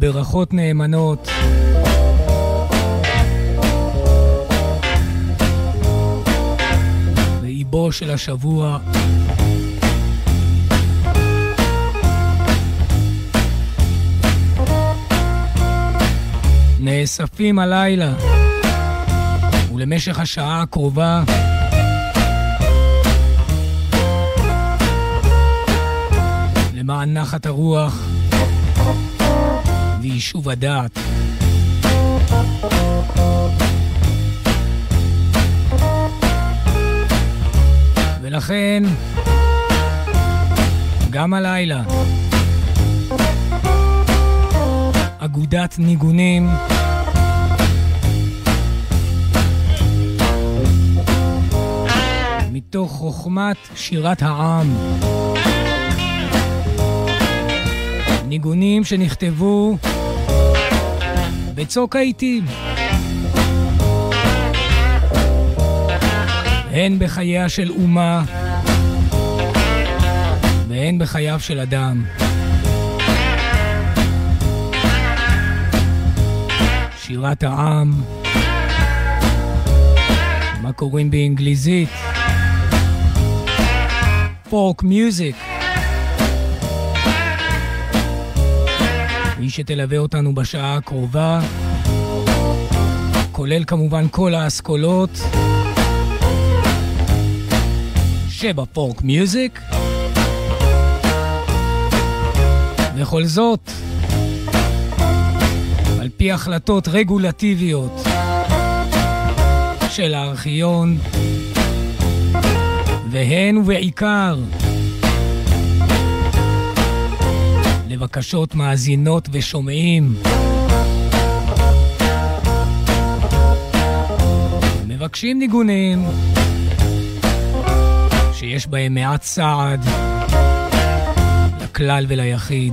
ברכות נאמנות. ואיבו של השבוע. נאספים הלילה ולמשך השעה הקרובה למען נחת הרוח ויישוב הדעת. ולכן גם הלילה אגודת ניגונים מתוך חוכמת שירת העם, ניגונים שנכתבו בצוק העיתים, הן בחייה של אומה והן בחייו של אדם. שירת העם, מה קוראים באנגליזית? פולק מיוזיק. היא שתלווה אותנו בשעה הקרובה, כולל כמובן כל האסכולות שבפולק מיוזיק. וכל זאת על פי החלטות רגולטיביות של הארכיון, והן ובעיקר לבקשות מאזינות ושומעים. מבקשים ניגונים שיש בהם מעט סעד לכלל וליחיד.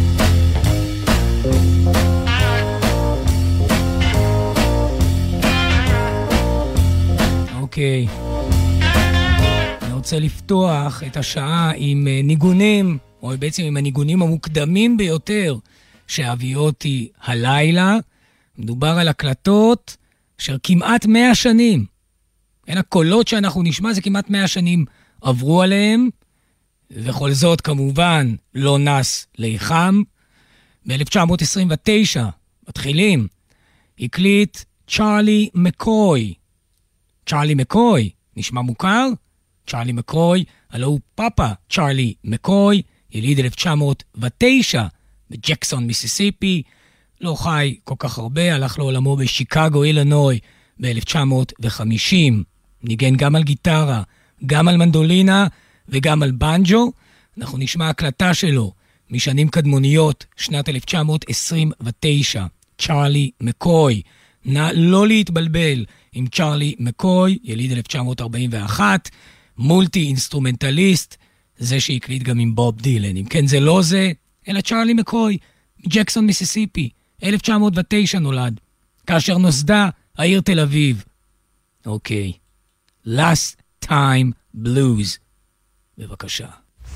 אוקיי, אני רוצה לפתוח את השעה עם ניגונים, או בעצם עם הניגונים המוקדמים ביותר שהביאו אותי הלילה. מדובר על הקלטות של כמעט 100 שנים. בין הקולות שאנחנו נשמע זה כמעט 100 שנים עברו עליהם, וכל זאת כמובן לא נס ליחם. ב-1929 מתחילים, הקליט צ'ארלי מקוי. צ'ארלי מקוי, נשמע מוכר? צ'ארלי מקוי, הלא הוא פאפה צ'ארלי מקוי, יליד 1909 בג'קסון, מיסיסיפי. לא חי כל כך הרבה, הלך לעולמו בשיקגו, אילינוי ב-1950. ניגן גם על גיטרה, גם על מנדולינה וגם על בנג'ו. אנחנו נשמע הקלטה שלו משנים קדמוניות, שנת 1929. צ'ארלי מקוי. נא לא להתבלבל עם צ'ארלי מקוי, יליד 1941, מולטי אינסטרומנטליסט, זה שהקליט גם עם בוב דילן. אם כן, זה לא זה, אלא צ'ארלי מקוי, מג'קסון, מיסיסיפי, 1909 נולד, כאשר נוסדה העיר תל אביב. אוקיי, Last Time Blues. בבקשה.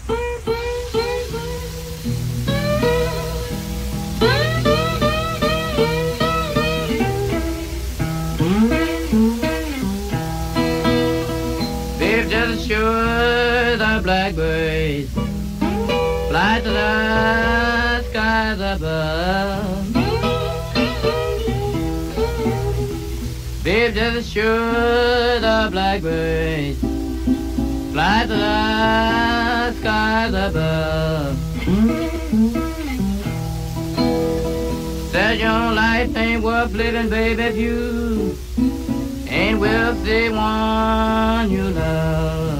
We've just sure the blackbirds fly to the skies above. We've just sure the blackbirds fly to the skies above. Said your life ain't worth living, baby, if you ain't with the one you love.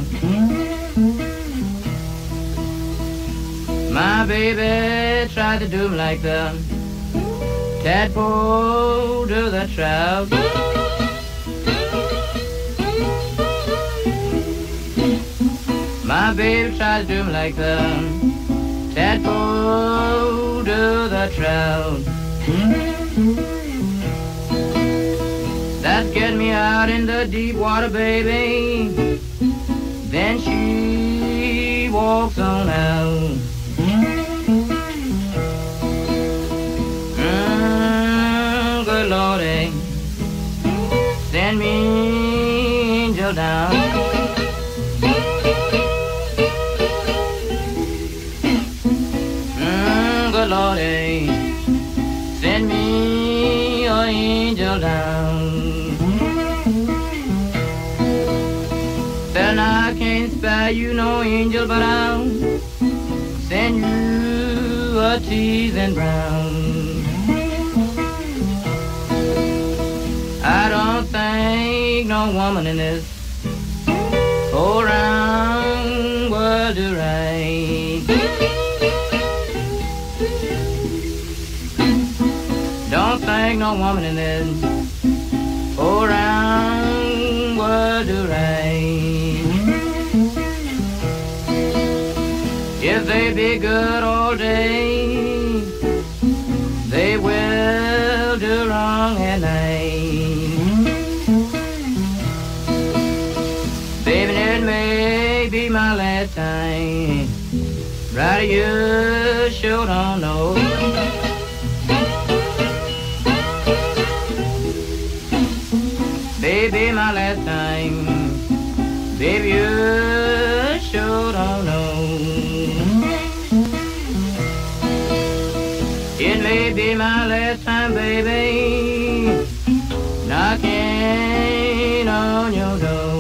My baby tried to do me like the tadpole to the trout. My baby tried to do me like the tadpole to the trout. That's getting me out in the deep water, baby. Then she walks on out. angel down. Good Lordy, send me an angel down. Then I can't spare you no angel, but I'll send you a teasing brown. I don't think no woman in this whole round world is right. Don't think no woman in this whole round world is right. If they be good all day, they will do wrong at night. Baby, it may be my last time, right? You sure don't know. Baby, my last time, baby, you sure don't know. It may be my last time, baby, knocking on your door.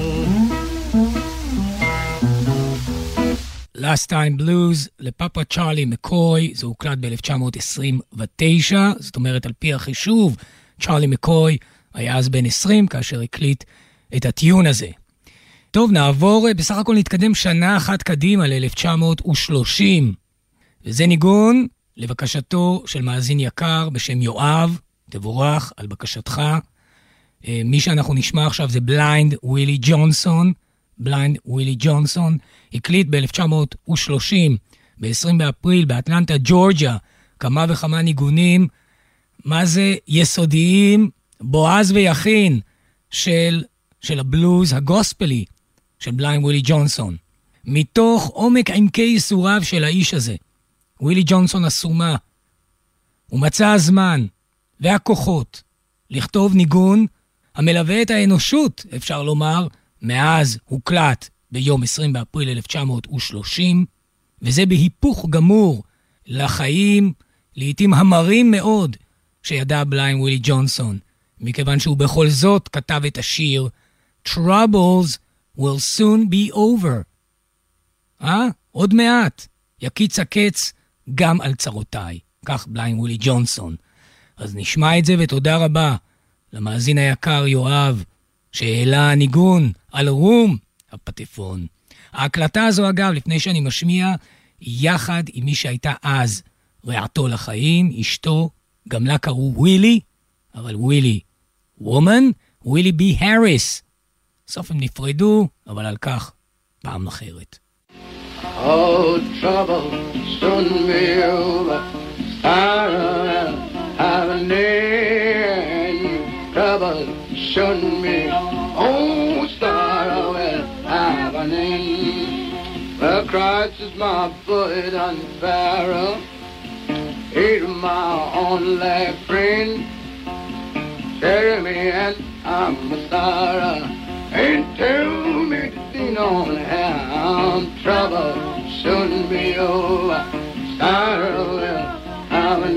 Last Time Blues לפאפה צ'רלי מקוי, זה הוקלט ב-1929, זאת אומרת על פי החישוב, צ'רלי מקוי היה אז בן 20 כאשר הקליט את הטיון הזה. טוב, נעבור, בסך הכל נתקדם שנה אחת קדימה ל-1930, וזה ניגון לבקשתו של מאזין יקר בשם יואב, תבורך על בקשתך. מי שאנחנו נשמע עכשיו זה בליינד ווילי ג'ונסון. בליינד ווילי ג'ונסון הקליט ב-1930, ב-20 באפריל באטלנטה, ג'ורג'יה, כמה וכמה ניגונים, מה זה יסודיים, בועז ויחין של הבלוז הגוספלי של בליינד ווילי ג'ונסון. מתוך עומק עמקי ייסוריו של האיש הזה, ווילי ג'ונסון הסומה, הוא מצא הזמן והכוחות לכתוב ניגון המלווה את האנושות, אפשר לומר, מאז הוקלט ביום 20 באפריל 1930, וזה בהיפוך גמור לחיים, לעתים המרים מאוד, שידע בליינד ווילי ג'ונסון, מכיוון שהוא בכל זאת כתב את השיר Troubles will soon be over. עוד מעט יקיץ הקץ גם על צרותיי, כך בליינד ווילי ג'ונסון. אז נשמע את זה, ותודה רבה למאזין היקר יואב, שהעלה ניגון על רום הפטפון. ההקלטה הזו אגב, לפני שאני משמיע, יחד עם מי שהייתה אז רעתו לחיים, אשתו, גם לה קראו ווילי, אבל ווילי וומן, ווילי בי הריס. סוף הם נפרדו, אבל על כך פעם אחרת. Oh, trouble soon be over. Sorrow have an end. Trouble soon be. Oh, sorrow will have an end. Well, Christ is my foot on the barrel. He's my only friend. Tell me and I'm a sorrow. And tell me that you don't have trouble soon be over. Sorrow will have an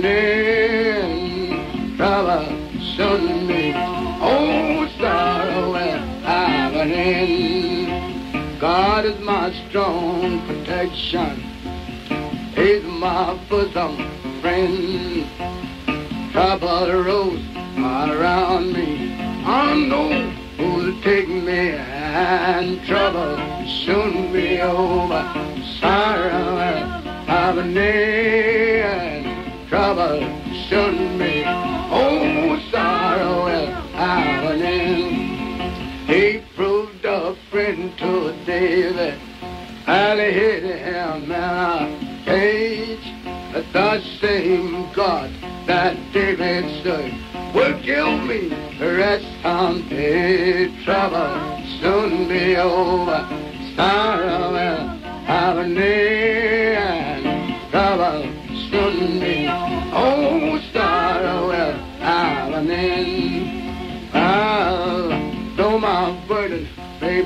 end. Trouble soon be. Oh, sorrow will have an end. God is my strong protection. He's my bosom friend. Trouble rose around me. I know who'll take me, and trouble soon be over. Sorrow will have an end. Trouble soon be. Oh, sorrow will have an end. He proved a friend to David, and he hid him in a cage. But the same God that David served will kill me the rest of the trouble soon be over. Sorrow will have an end. Trouble soon be. Oh, sorrow will have an end. I'll throw my burden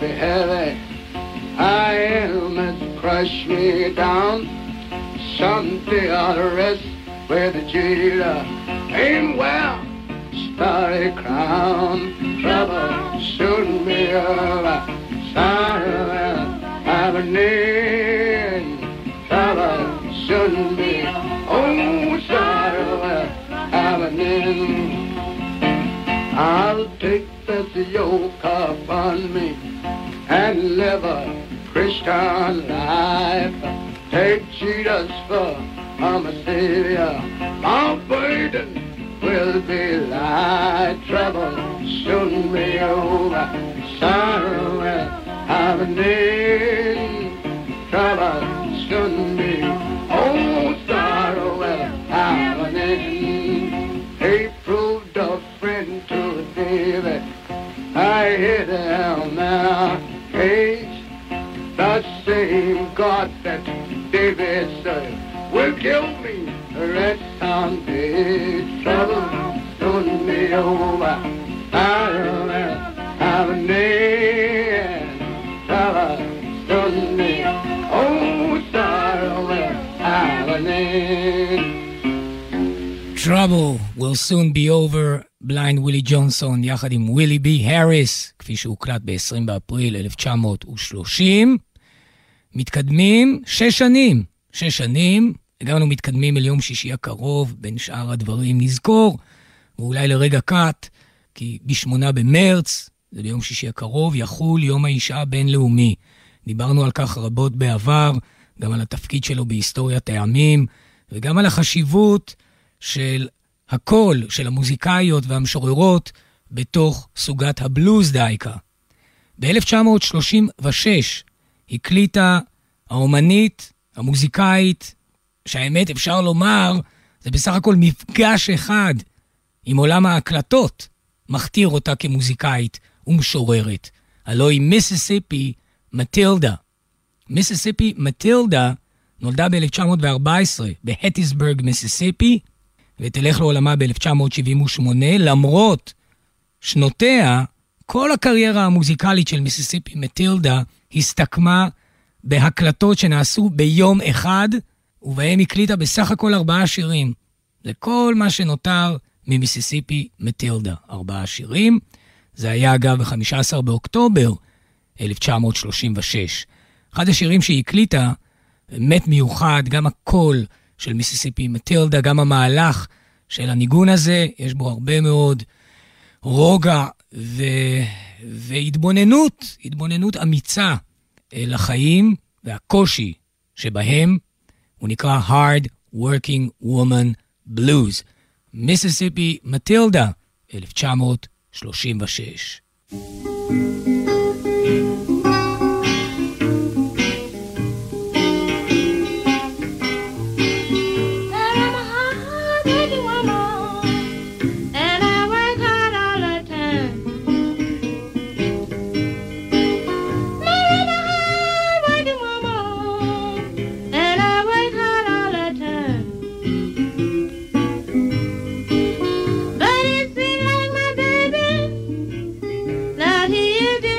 heavy. I am has crushed me down. Someday I'll rest where the jailer ain't well. Starry crown, trouble soon be over. Sorrow will have an end. Trouble soon be. Oh, sorrow will have an end. I'll take this yoke upon me and live a Christian life. Take Jesus for my Savior. My burden will be light. Trouble soon be over. Sorrow will have an end. Trouble soon be. Oh, sorrow will have an end. He proved a friend to David. I hear them now. He's the same God that David said will kill me. Red someday, trouble soon be over. Sorrow will have an end. Trouble soon be. Oh, sorrow will have an end. Trouble will soon be over, בליינד ווילי ג'ונסון יחד עם ווילי בי הריס, כפי שהוקלט ב-20 באפריל 1930. מתקדמים 6 שנים, הגענו מתקדמים אל יום שישי הקרוב, בין שאר הדברים נזכור, ואולי לרגע קט, כי ב8 במרץ, זה ביום שישי הקרוב, יחול יום האישה הבינלאומי. דיברנו על כך רבות בעבר, גם על התפקיד שלו בהיסטוריית העמים, וגם על החשיבות של הקול של המוזיקאיות והמשוררות בתוך סוגת הבלוז דייקה. ב-1936 הקליטה האומנית, המוזיקאית, שהאמת אפשר לומר, זה בסך הכל מפגש אחד עם עולם ההקלטות, מכתיר אותה כמוזיקאית ומשוררת. הלוא היא מיסיסיפי מטילדה. מיסיסיפי מטילדה נולדה ב-1914 בהטיסברג, מיסיסיפי, ותלך לעולמה ב-1978, למרות שנותיה, כל הקריירה המוזיקלית של מיסיסיפי מטילדה הסתכמה בהקלטות שנעשו ביום אחד, ובהם הקליטה בסך הכל 4 שירים. זה כל מה שנותר ממיסיסיפי מטילדה, 4 שירים. זה היה אגב ב-15 באוקטובר 1936. אחד השירים שהיא הקליטה, באמת מיוחד, גם הקול של מיסיסיפי מטילדה, גם המהלך של הניגון הזה, יש בו הרבה מאוד רוגע והתבוננות אמיצה לחיים והקושי שבהם. הוא נקרא Hard Working Woman Blues. מיסיסיפי מטילדה, 1936. But it seems like my baby, now he is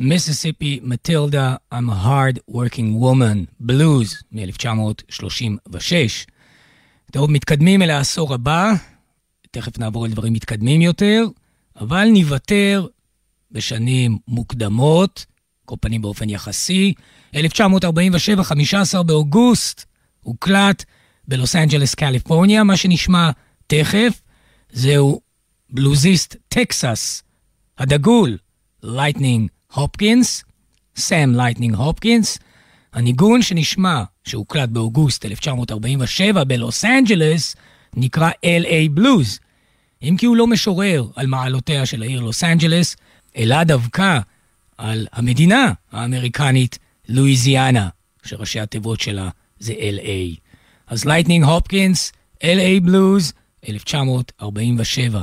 Mississippi Matilda, I'm a hard working woman, בלוז מ-1936. טוב, מתקדמים אל העשור הבא, תכף נעבור לדברים מתקדמים יותר, אבל נוותר בשנים מוקדמות, כל פנים באופן יחסי. 1947, 15 באוגוסט, הוקלט בלוס אנג'לס, קליפורניה. מה שנשמע תכף זהו בלוזיסט טקסס הדגול, לייטנינג הופקינס, סם לייטנינג הופקינס. הניגון שנשמע, שהוקלט באוגוסט 1947 בלוס אנג'לס, נקרא LA בלוז. אם כי הוא לא משורר על מעלותיה של העיר לוס אנג'לס, אלא דווקא על המדינה האמריקנית לואיזיאנה, שראשי התיבות שלה זה LA. אז לייטנינג הופקינס, LA בלוז, 1947.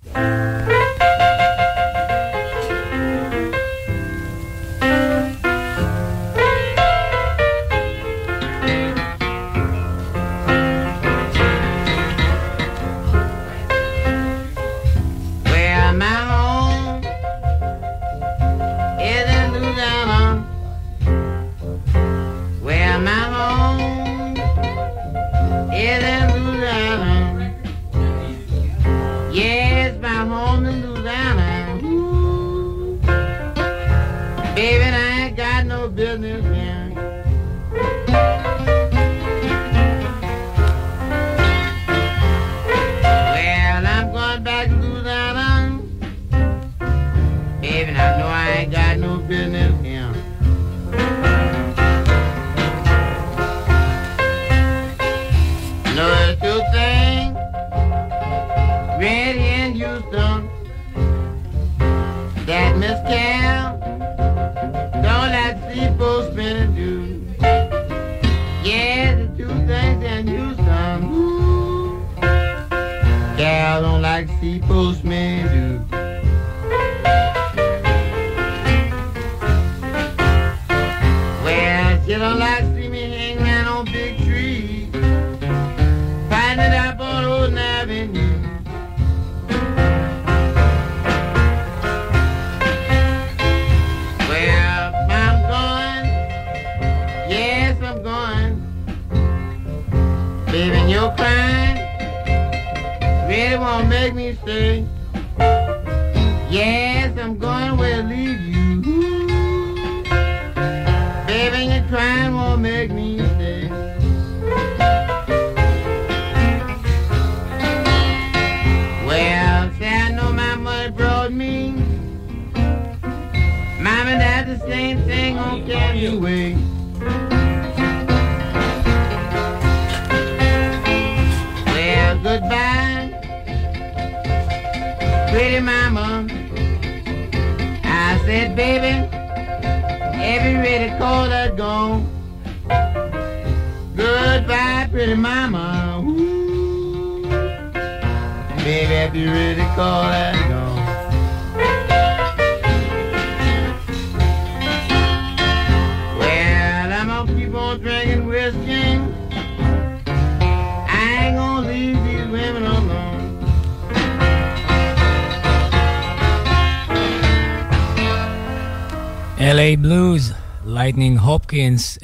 LA Blues, לייטנינג הופקינס,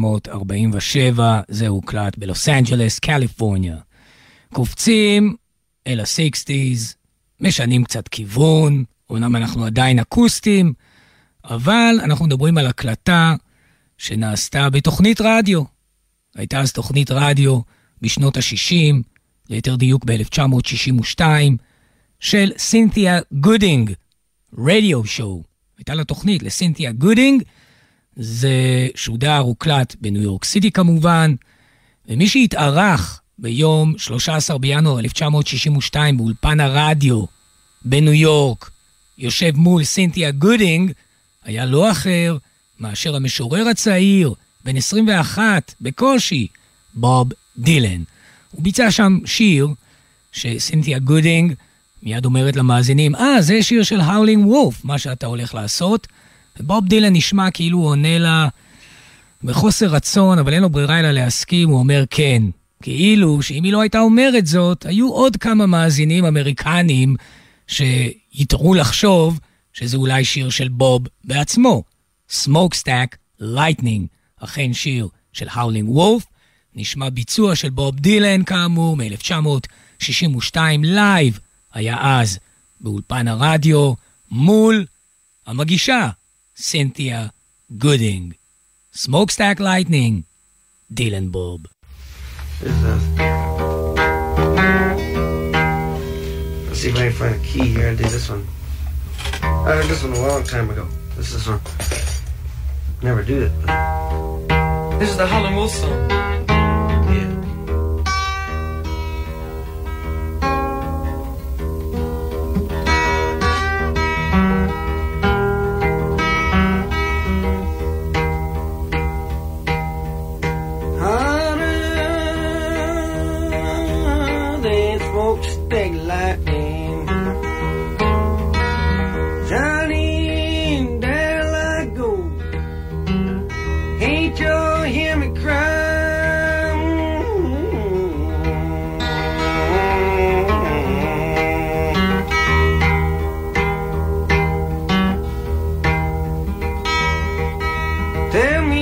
1947, זה הוקלט בלוס אנג'לס, קליפורניה. קופצים אל ה-60s, משנים קצת כיוון, אומנם אנחנו עדיין אקוסטים, אבל אנחנו מדברים על הקלטה שנעשתה בתוכנית רדיו. הייתה אז תוכנית רדיו בשנות ה-60, ליתר דיוק ב-1962, של סינתיה גודינג, רדיו שואו. הייתה לה תוכנית לסינתיה גודינג, זה שודר הוקלט בניו יורק סיטי כמובן, ומי שהתארח ביום 13 בינואר 1962 באולפן הרדיו בניו יורק, יושב מול סינתיה גודינג, היה לא אחר מאשר המשורר הצעיר, בן 21 בקושי, בוב דילן. הוא ביצע שם שיר שסינתיה גודינג מיד אומרת למאזינים, זה שיר של האולינג וולף, מה שאתה הולך לעשות. ובוב דילן נשמע כאילו הוא עונה לה בחוסר רצון, אבל אין לו ברירה אלא להסכים, הוא אומר כן. כאילו שאם היא לא הייתה אומרת זאת, היו עוד כמה מאזינים אמריקנים שיתרו לחשוב שזה אולי שיר של בוב בעצמו. Smokestack Lightning, אכן שיר של Howling Wolf. נשמע ביצוע של בוב דילן כאמור מ-1962 לייב, היה אז באולפן הרדיו מול המגישה סינתיה גודינג. Smokestack Lightning, דילן בוב. Let's see if I can find a key here and do this one. I heard this one a long time ago. This is one. Never do it. But... This is the Howlin' Wolf song. Yeah. Smokestack lightning, Johnny, there I go. Ain't you hear me cry? Tell me.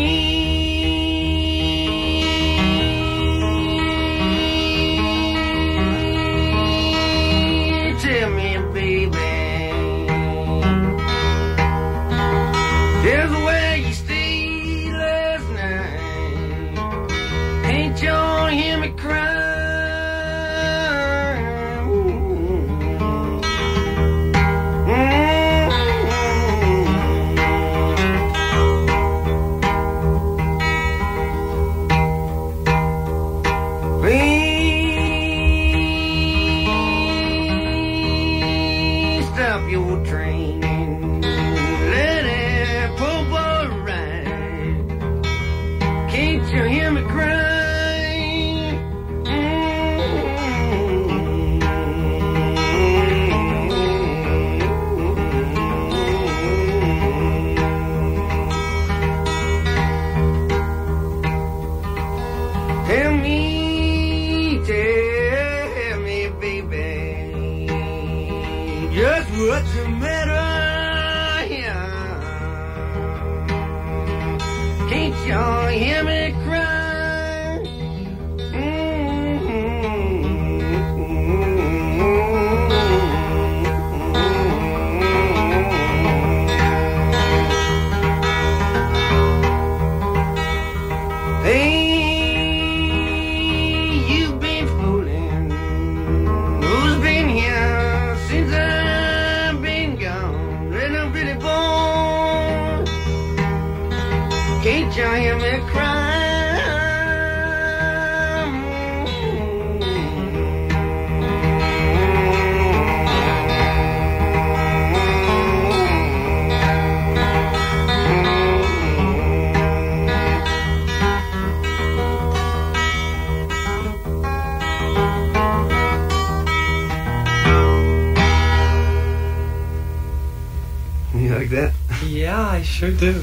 sure do.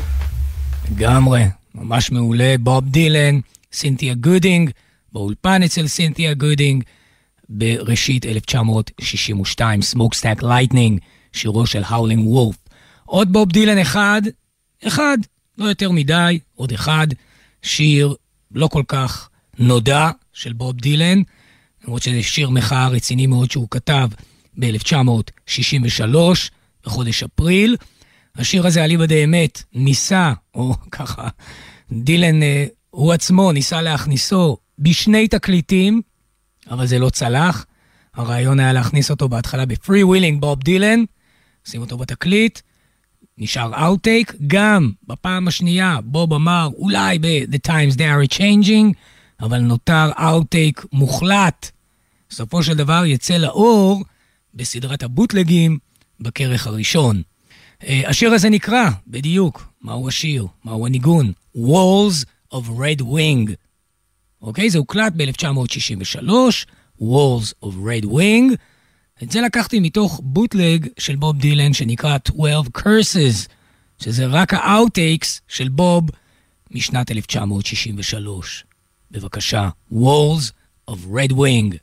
לגמרי, ממש מעולה. בוב דילן, סינתיה גודינג, באולפן אצל סינתיה גודינג, בראשית 1962, Smokestack Lightning, שירו של Howling Wolf. עוד בוב דילן אחד, לא יותר מדי, עוד אחד, שיר לא כל כך נודע של בוב דילן, למרות שזה שיר מחאה רציני מאוד שהוא כתב ב-1963, בחודש אפריל. השיר הזה עלי בדי אמת ניסה, או ככה, דילן הוא עצמו ניסה להכניסו בשני תקליטים, אבל זה לא צלח. הרעיון היה להכניס אותו בהתחלה בפרי ווילינג בוב דילן, שים אותו בתקליט, נשאר אאוטטייק. גם בפעם השנייה בוב אמר אולי ב-The Times They Are Changing, אבל נותר אאוטטייק מוחלט. בסופו של דבר יצא לאור בסדרת הבוטלגים בכרך הראשון. השיר הזה נקרא בדיוק, מהו השיר, מהו הניגון? Walls of Red Wing. אוקיי, זה הוקלט ב-1963, Walls of Red Wing. את זה לקחתי מתוך בוטלג של בוב דילן שנקרא 12 Curses, שזה רק האאוטטייקס של בוב משנת 1963. בבקשה, Walls of Red Wing.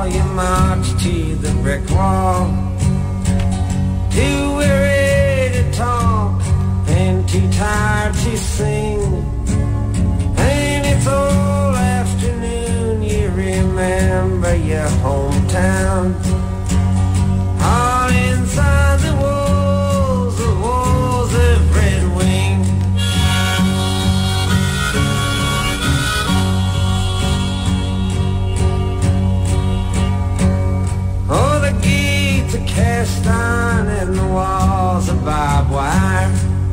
you march to the brick wall. Too weary to talk and too tired to sing. And it's all afternoon, you remember your hometown. All inside the walls of Red Wing. Oh, the gates are cast iron and the walls are barbed wire.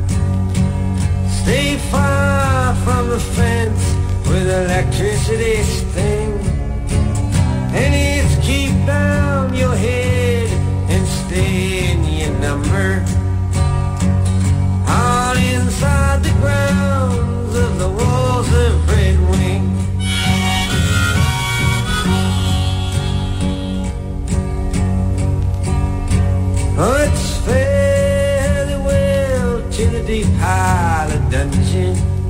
Stay far from the fence with electricity sting. And it's keep down your head and stay in your number. All inside the grounds of the walls of Red Wing. Oh, it's farewell to the deep Pilot dungeon.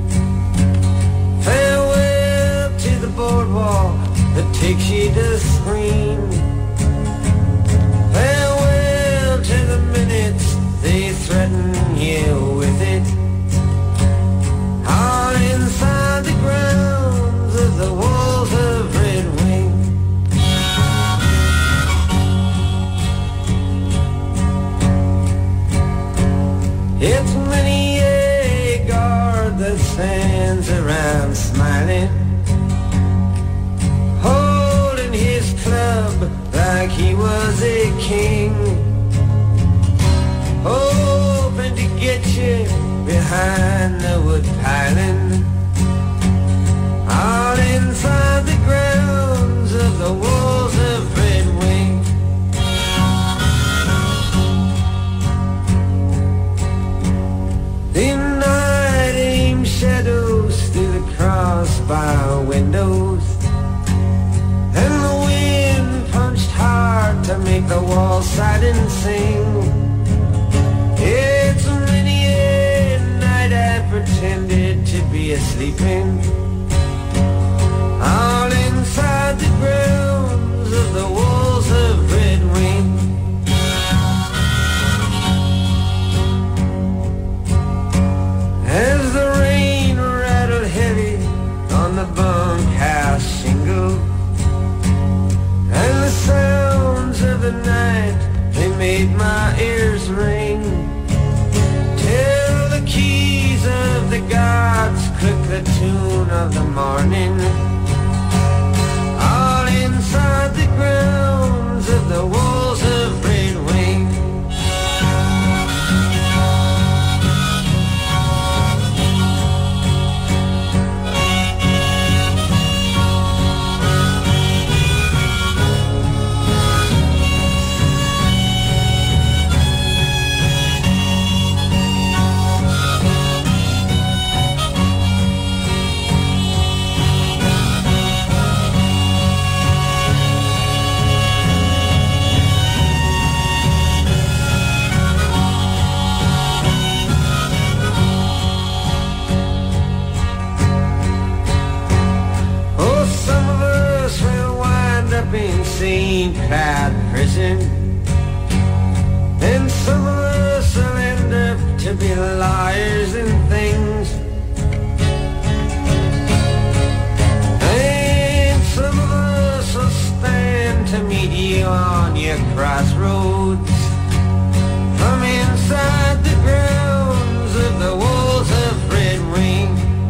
Farewell to the boardwalk that takes you to scream. Farewell to the minutes they threaten you with it. All inside the grounds of the walls of Red Wing. It's many a guard that stands around smiling, holding his club like he was a king, hoping to get you behind the wood piling. All inside the grounds of the walls of Red Wing. The night aimed shadows through the crossbar windows, and the wind punched hard to make the wall siding sing. It's many a night I pretended to be asleeping, all inside the grounds of the walls of Red Wing. As the rain rattled heavy on the bunkhouse shingle, and the sounds of the night, they made my ears ring, till the keys of the gods click the tune of the morning. All inside the grounds of the walls of Red Wing. St. Cloud prison, and some of us will end up to be liars and things, and some of us will stand to meet you on your crossroads from inside the grounds of the walls of Red Wing.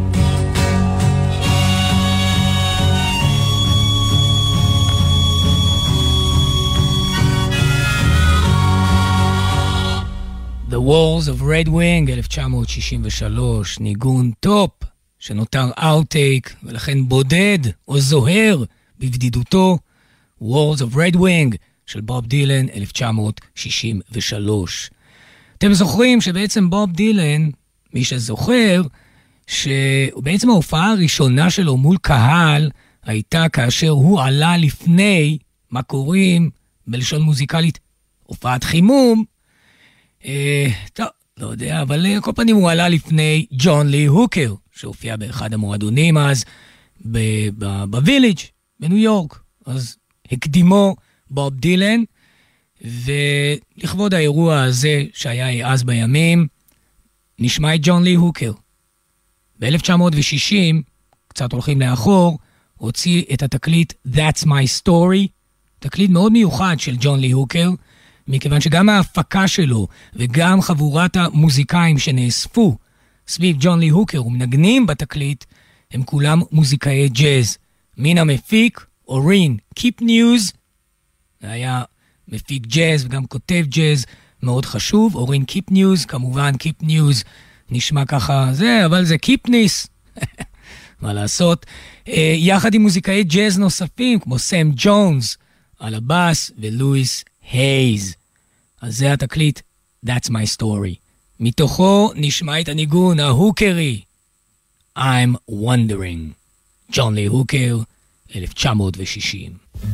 The Wars of Red Wing, 1963, ניגון טופ שנותר אאוטטייק ולכן בודד או זוהר בבדידותו, Wars of Red Wing של בוב דילן, 1963. אתם זוכרים שבעצם בוב דילן, מי שזוכר, שבעצם ההופעה הראשונה שלו מול קהל הייתה כאשר הוא עלה לפני, מה קוראים בלשון מוזיקלית, הופעת חימום, טוב, לא יודע, אבל כל פנים הוא עלה לפני ג'ון לי הוקר, שהופיע באחד המועדונים אז בוויליג' בניו יורק. אז הקדימו בוב דילן, ולכבוד האירוע הזה שהיה אז בימים, נשמע את ג'ון לי הוקר. ב-1960, קצת הולכים לאחור, הוציא את התקליט That's My Story, תקליט מאוד מיוחד של ג'ון לי הוקר, מכיוון שגם ההפקה שלו וגם חבורת המוזיקאים שנאספו סביב ג'ון לי הוקר ומנגנים בתקליט, הם כולם מוזיקאי ג'אז. מן המפיק, אורין קיפניוז, היה מפיק ג'אז וגם כותב ג'אז מאוד חשוב, אורין קיפניוז, כמובן קיפניוז נשמע ככה זה, אבל זה קיפניס, מה לעשות, יחד עם מוזיקאי ג'אז נוספים כמו סם ג'ונס על הבאס ולואיס הייז. אז זה התקליט That's My Story. מתוכו נשמע את הניגון ההוקרי I'm Wondering, ג'ון לי הוקר, 1960.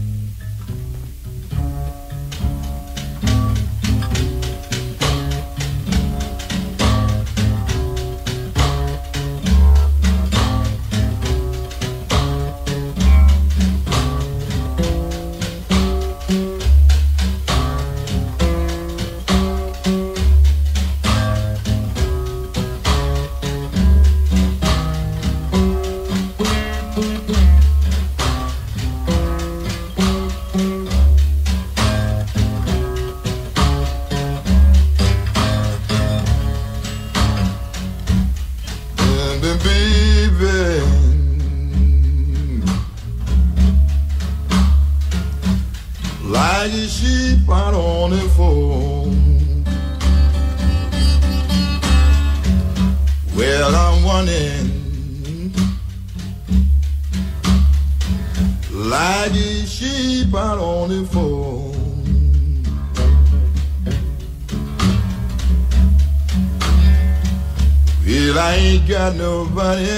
Got nobody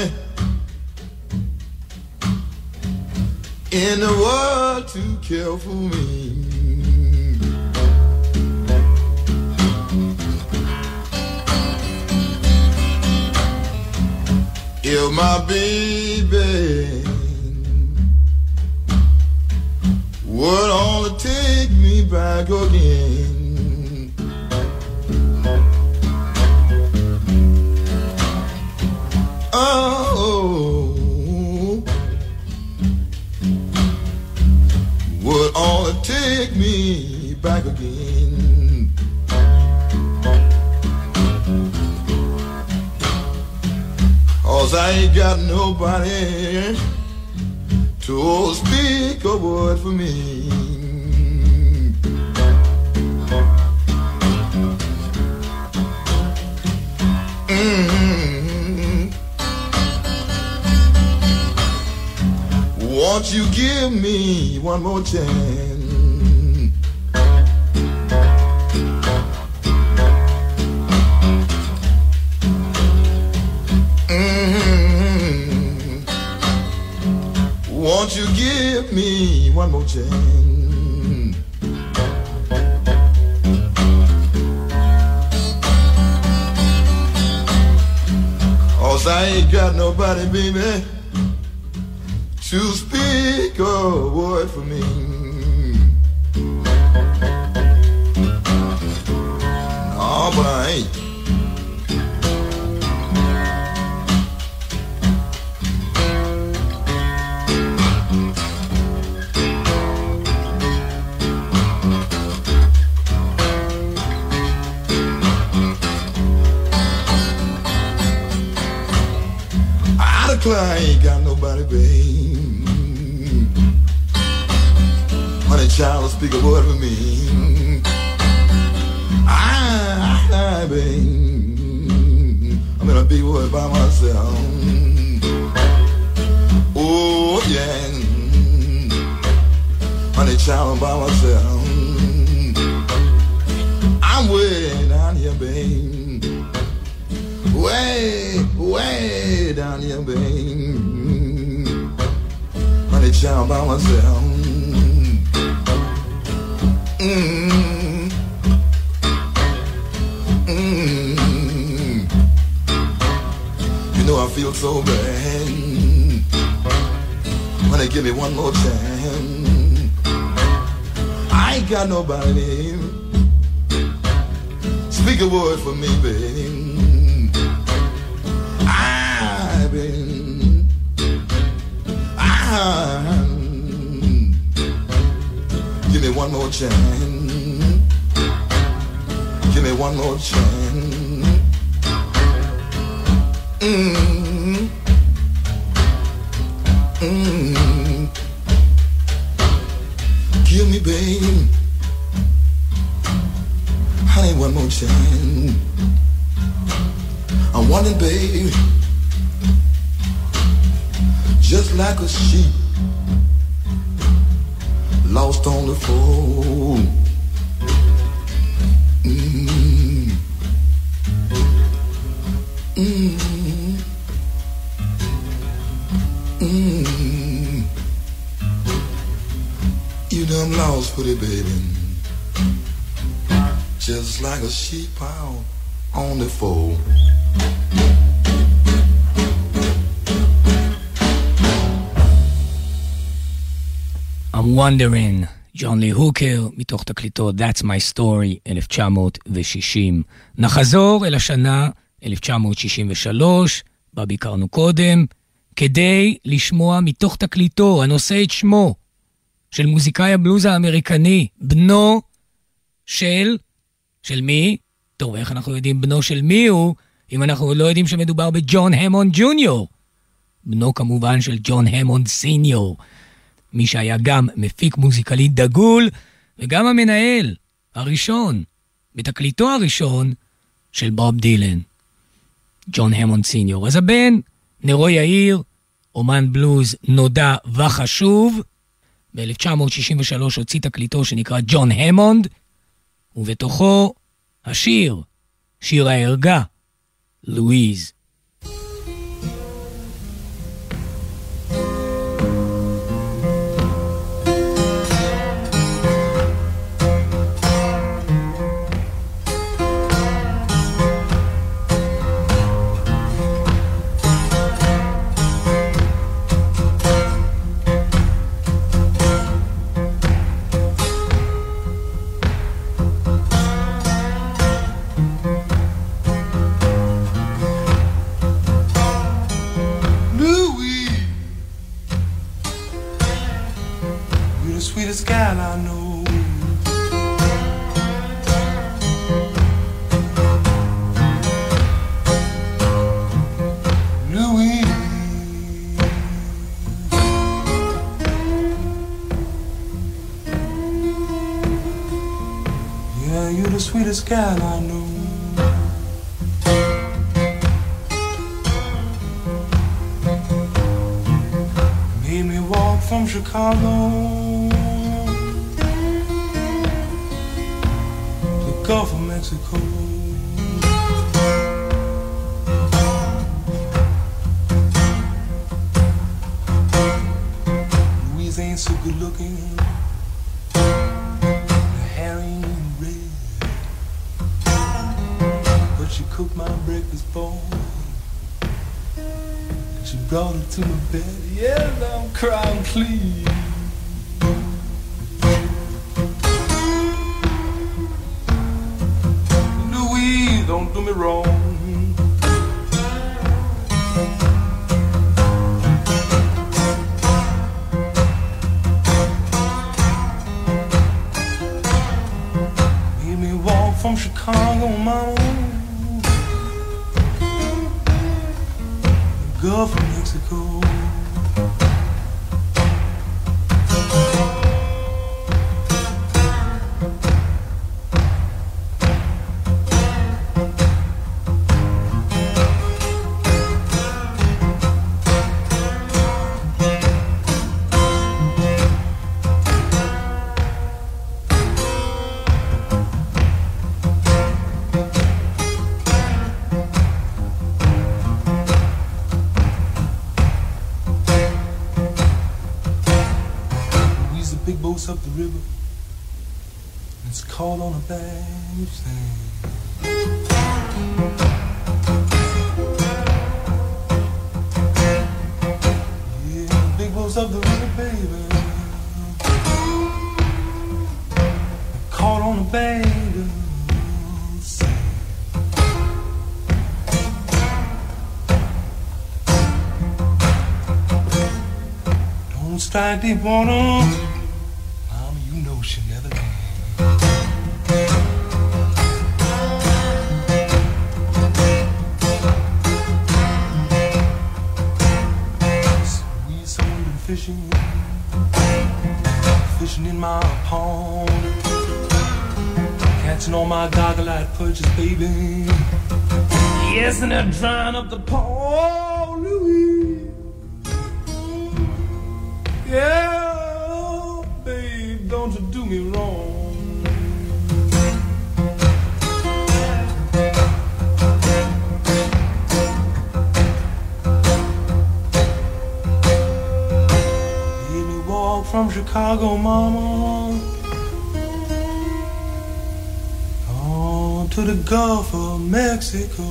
in the world to care for me. If my baby would only take me back again. Oh, would only take me back again. 'Cause I ain't got nobody to speak a word for me. Won't you give me one more chance? Won't you give me one more chance? 'Cause I ain't got nobody, baby, to speak a word for me. No, but I ain't. I declare I ain't got nobody, babe. Honey child, speak a word for me. Babe, I'm in a big wood by myself. Oh yeah, honey child, I'm by myself. I'm way down here, babe. Way down here, babe. Honey child, by myself. You know I feel so bad when they give me one more chance. ain't got nobody, baby. Speak a word for me, baby. Give me one more chance. Give me one more chance. Give me, baby, honey, one more chance. I'm wanting, baby, just like a sheep lost on the fold. You done lost for the baby, just like a sheep out on the fold. I'm wondering, ג'ון לי הוקר, מתוך תקליטות That's My Story, 1960. נחזור אל השנה 1963, בה ביקרנו קודם, כדי לשמוע מתוך תקליטו, הנושא את שמו, של מוזיקאי הבלוז האמריקני, בנו של מי? טוב, איך אנחנו יודעים בנו של מי הוא, אם אנחנו לא יודעים שמדובר בג'ון המונד ג'וניור? בנו כמובן של ג'ון המונד סיניור, מי שהיה גם מפיק מוזיקלי דגול, וגם המנהל הראשון, בתקליטו הראשון, של בוב דילן, ג'ון המונד סיניור. אז הבן, נרו יאיר, אומן בלוז נודע וחשוב, ב-1963 הוציא תקליטו שנקרא ג'ון המונד, ובתוכו השיר, שיר הערגה, לואיז. Sweetest gal I know. Louise, yeah, you're the sweetest gal I know. Made me walk from Chicago Gulf of Mexico. Louise ain't so good looking, her hair ain't red, but she cooked my breakfast for me, she brought it to my bed. Yes, I'm crying, please. Don't do me wrong. Made me walk from Chicago, mama, Gulf of Mexico. Up the river, it's called on a bandstand. Yeah, big boats up the river, baby. bangles. Don't strike deep water, Mama, you know she never can. Fishing in my pond, catching all my goggle-eyed perches, baby. Yes, and they're drying up the pond, Louis. Yeah, babe, don't you do me wrong. From Chicago, Mama, on to the Gulf of Mexico.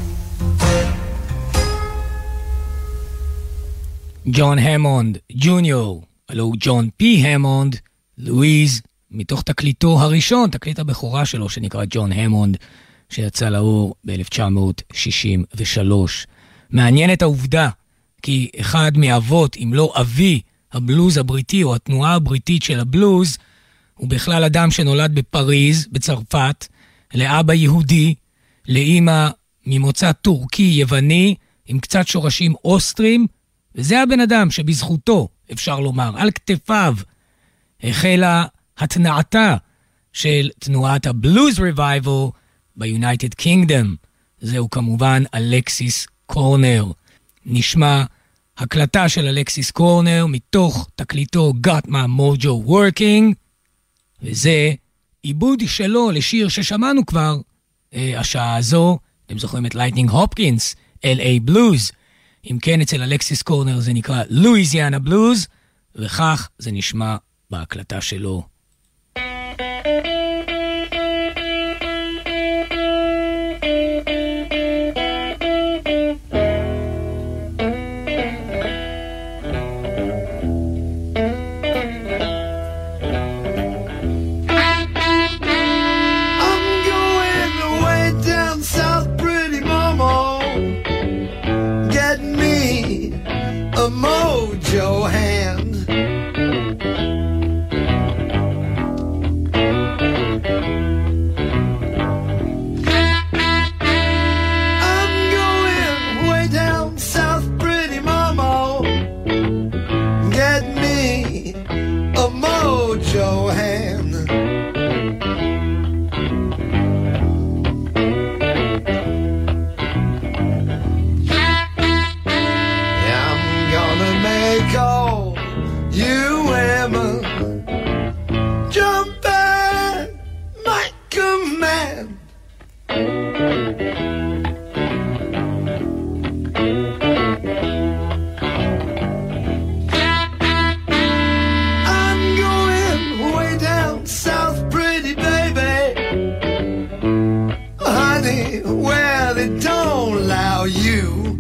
ג'ון המונד ג'וניור, הלוא הוא ג'ון פי המונד, לואיז, מתוך תקליטו הראשון, תקליט הבכורה שלו שנקרא ג'ון המונד, שיצא לאור ב-1963. מעניינת העובדה כי אחד מאבות, אם לא אבי, הבלוז הבריטי או התנועה הבריטית של הבלוז, הוא בכלל אדם שנולד בפריז, בצרפת, לאבא יהודי, לאמא ממוצא טורקי יווני, עם קצת שורשים אוסטרים, וזה הבן אדם שבזכותו, אפשר לומר, על כתפיו, החלה התנעתה של תנועת הבלוז ריבייבל ביונייטד קינגדום. זהו כמובן אלקסיס קורנר. נשמע הקלטה של אלקסיס קורנר מתוך תקליטו Got My Mojo Working, וזה עיבוד שלו לשיר ששמענו כבר השעה הזו. אתם זוכרים את לייטנינג הופקינס, LA Blues. אם כן, אצל אלקסיס קורנר זה נקרא לואיזיאנה בלוז, וכך זה נשמע בהקלטה שלו. Mojo hand. I'm going way down south, pretty mama. Get me a mojo hand. Call you women jump at my command. I'm going way down south, pretty baby, honey, where they don't allow you.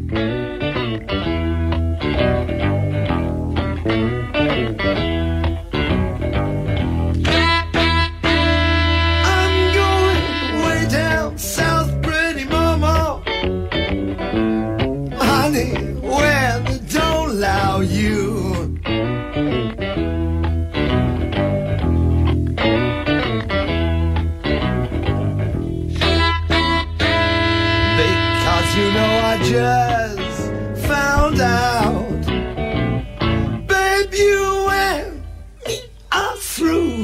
Just found out, babe, you and me are through.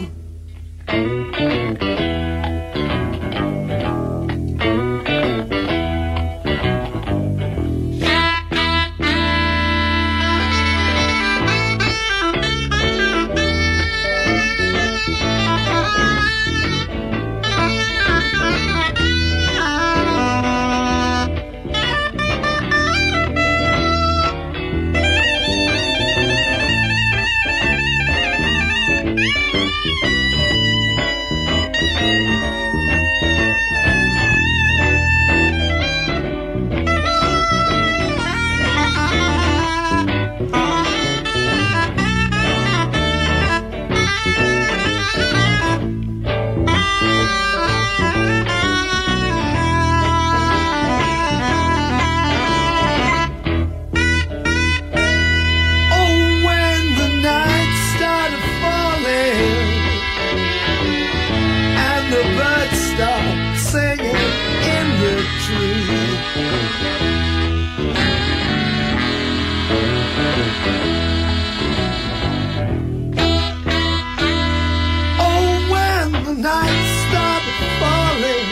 night started falling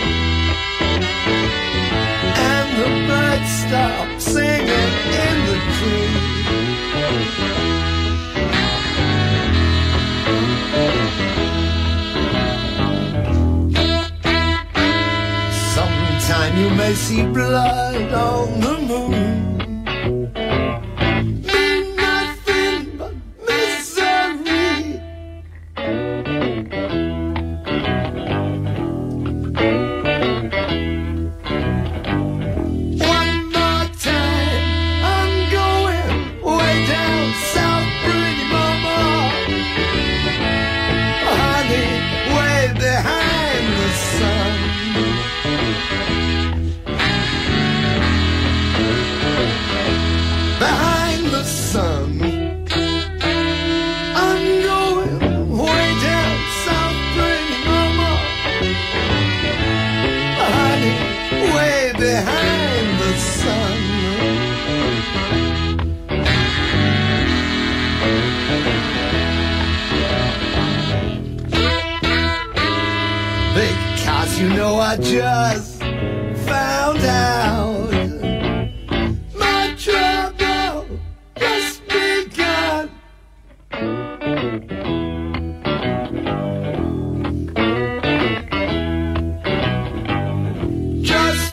and the birds stopped singing in the tree. Sometime you may see blood on the moon. You know I just found out my trouble just begun. Just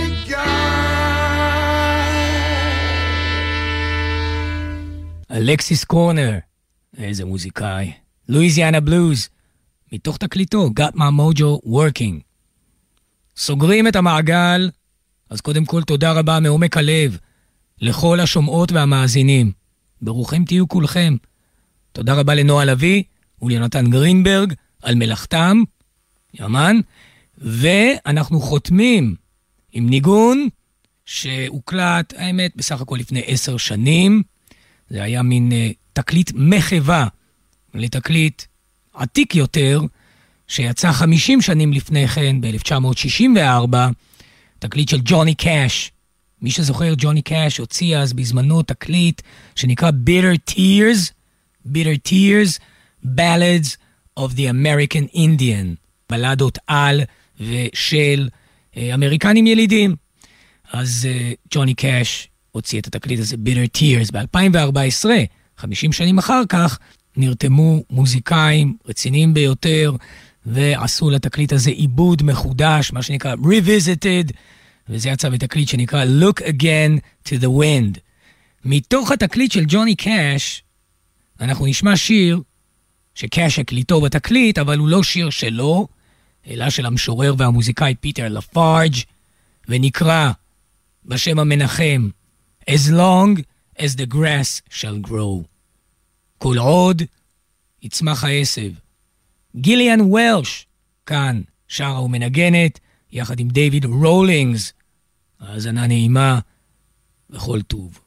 begun. אלקסיס קורנר, איזה מוזיקאי. לואיזיאנה בלוז, מתוך תקליטו, Got My Mojo Working. סוגרים את המעגל, אז קודם כל תודה רבה מעומק הלב לכל השומעות והמאזינים. ברוכים תהיו כולכם. תודה רבה לנועה לוי וליונתן גרינברג על מלאכתם, ימן. ואנחנו חותמים עם ניגון שהוקלט, האמת, בסך הכל לפני 10 שנים. זה היה מין תקליט מחווה לתקליט עתיק יותר, שיצא 50 שנים לפני כן, ב-1964, תקליט של ג'וני קאש. מי שזוכר, ג'וני קאש הוציא אז בזמנו תקליט שנקרא Bitter Tears, Ballads of the American Indian, בלדות על ושל אמריקנים ילידים. אז ג'וני קאש הוציא את התקליט הזה, Bitter Tears, ב-2014, 50 שנים אחר כך, נרתמו מוזיקאים רציניים ביותר, ועשו לתקליט הזה עיבוד מחודש, מה שנקרא Revisited, וזה יצא בתקליט שנקרא Look Again to the Wind. מתוך התקליט של ג'וני קאש, אנחנו נשמע שיר שקאש הקליטו בתקליט, אבל הוא לא שיר שלו, אלא של המשורר והמוזיקאי פיטר לפארג', ונקרא בשם המנחם, As long as the grass shall grow. כל עוד יצמח העשב. גיליאן וולש כאן שרה ומנגנת יחד עם דיוויד רולינגס. האזנה נעימה וכל טוב.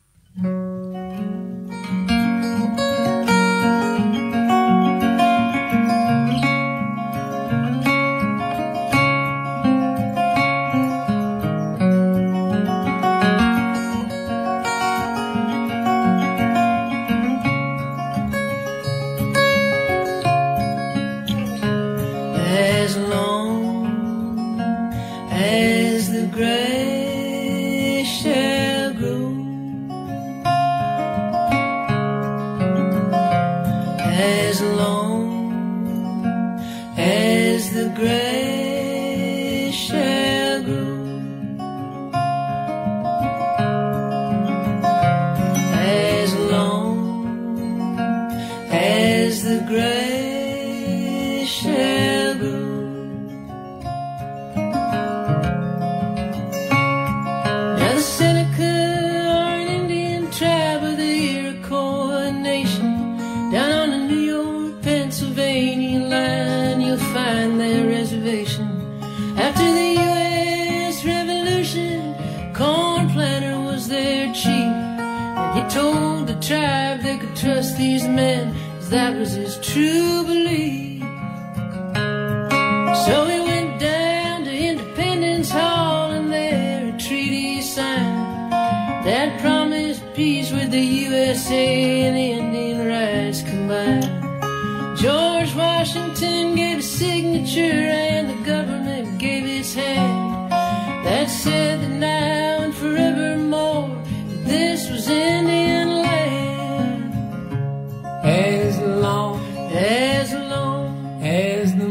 George Washington gave a signature leader and the government gave his hand. That said that now and forevermore, this was Indian land. As long as the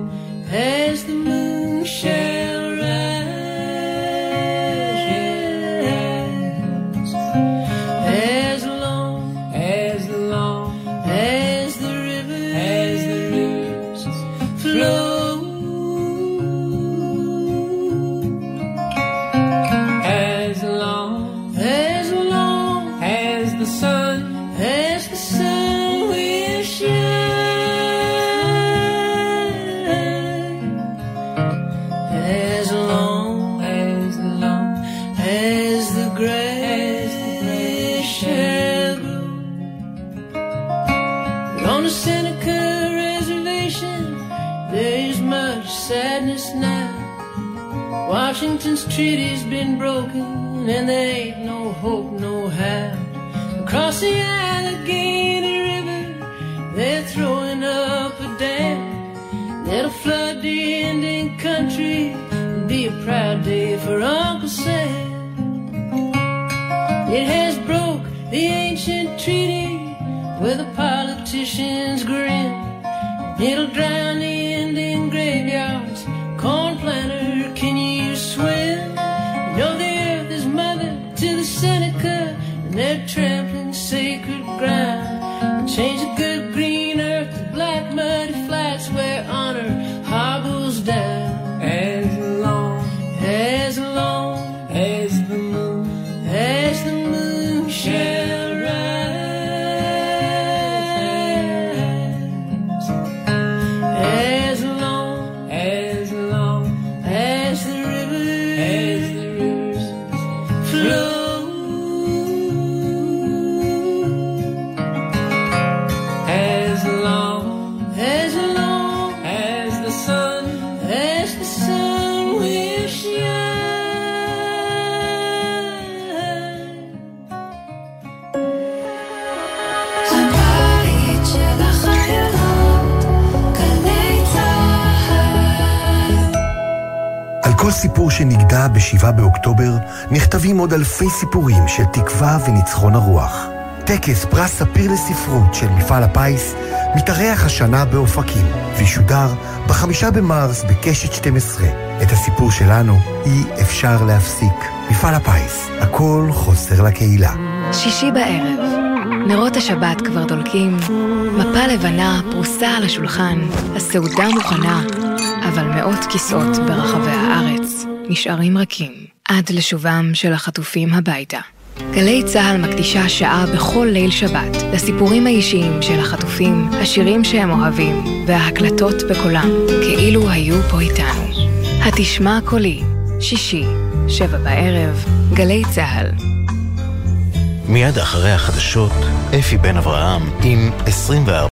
moon shall rise, as long as the rivers flow, as long as the sun will shine, as long as the grass shall grow. On the Seneca Reservation, there is much sadness now. Washington's treaty's been broken, and there ain't no hope, no how. Across the Allegheny River, they're throwing up a dam that'll flood the Indian country and be a proud day for Uncle Sam. It has broke the ancient treaty where the politicians grin. It'll drown the Indian graveyards. Corn planter, can you swim? You know the earth is mother to the Seneca, and they're trampling sacred ground. Change the good green earth to black muddy flats where honor hobbles down. As long as the moon shall rise, as long as the rivers flow, as long as the sun will shine. הבית של החיילות, גלי צהל. על כל סיפור שנגדע ב7 באוקטובר נכתבים עוד אלפי סיפורים של תקווה וניצחון הרוח. טקס פרס ספיר לספרות של מפעל הפיס מתארח השנה באופקים וישודר ב5 במרס בקשת 12. את הסיפור שלנו אי אפשר להפסיק. מפעל הפיס, הכל חוסר לקהילה. שישי בערב, נרות השבת כבר דולקים, מפה לבנה פרוסה על השולחן, הסעודה מוכנה, אבל מאות כיסאות ברחבי הארץ נשארים רכים עד לשובם של החטופים הביתה. גלי צהל מקדישה שעה בכל ליל שבת לסיפורים האישיים של החטופים, השירים שהם אוהבים וההקלטות בקולם, כאילו היו פה איתנו. התשמע קולי, שישי, 7 בערב, גלי צהל. מיד אחרי החדשות, אפי בן אברהם עם 24